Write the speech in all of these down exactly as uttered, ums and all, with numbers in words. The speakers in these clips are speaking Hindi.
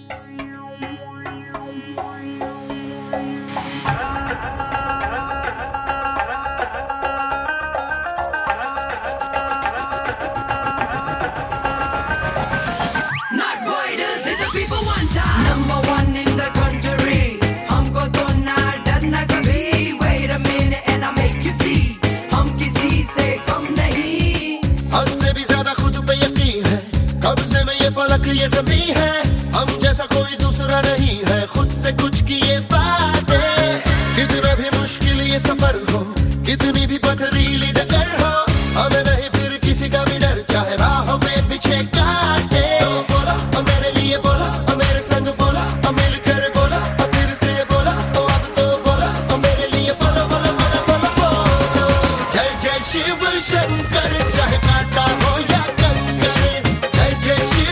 ये सभी है हम जैसा कोई दूसरा नहीं है, खुद से कुछ किए फायदे। कितना भी मुश्किल ये सफर हो, कितनी भी पथरीली डगर हो, हमें नहीं फिर किसी का भी डर, चाहे राहों में पीछे काटे। तो बोला और मेरे लिए बोला और मेरे संग बोला और मिलकर बोला और फिर से बोला, तो अब तो बोला और मेरे लिए बोला बोला बोला बोला बोला। जय जय शिव शंकर, चाहे काटा हो या कंकर, जय जय शिव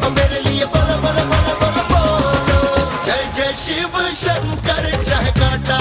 शिव शंकर, चाहे काटा